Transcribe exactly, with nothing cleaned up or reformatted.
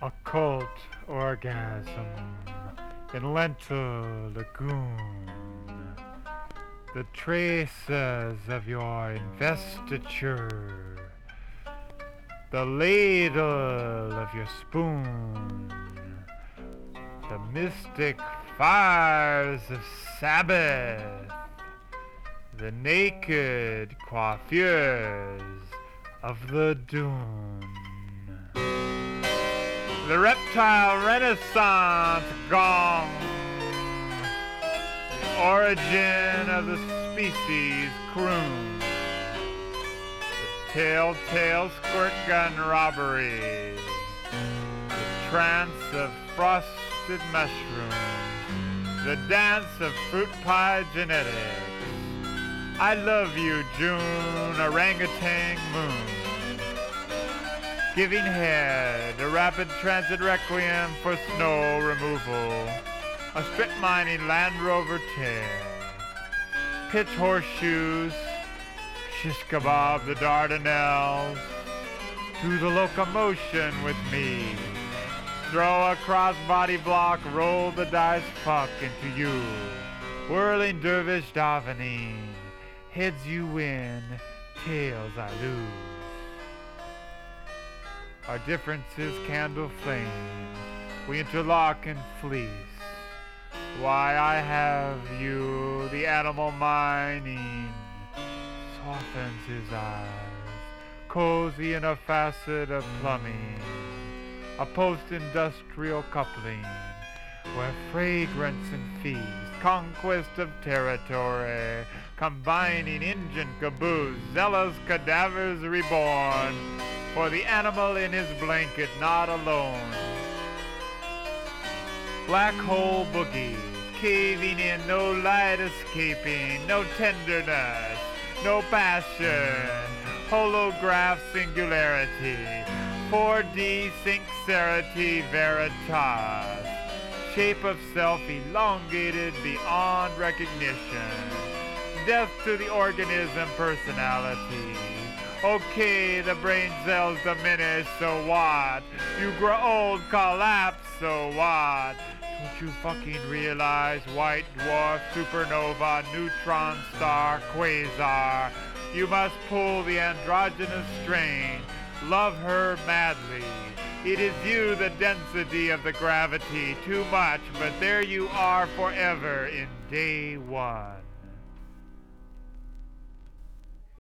Occult orgasm in Lentil Lagoon. The traces of your investiture. The ladle of your spoon. The mystic fires of Sabbath. The naked coiffures of the dune. The reptile renaissance gong. The origin of the species croon. The telltale squirt gun robbery. The trance of frosted mushrooms. The dance of fruit pie genetics. I love you, June, orangutan moon. Giving head, a rapid transit requiem for snow removal, a strip mining Land Rover tear, pitch horseshoes, shish kebab the Dardanelles, do the locomotion with me, throw a crossbody block, roll the dice, fuck into you, whirling dervish davening, heads you win, tails I lose. Our differences candle flame, we interlock and fleece. Why I have you, the animal mining, softens his eyes, cozy in a facet of plumbing, a post-industrial coupling, where fragrance and feast, conquest of territory, combining engine caboose, zealous cadavers reborn, for the animal in his blanket not alone. Black hole boogie, caving in, no light escaping, no tenderness, no passion, holograph singularity, four D sincerity veritas, shape of self elongated beyond recognition, death to the organism personality. Okay, the brain cells diminish, so what? You grow old, collapse, so what? Don't you fucking realize white dwarf, supernova, neutron star, quasar? You must pull the androgynous strain, love her madly. It is you, the density of the gravity, too much, but there you are forever in day one.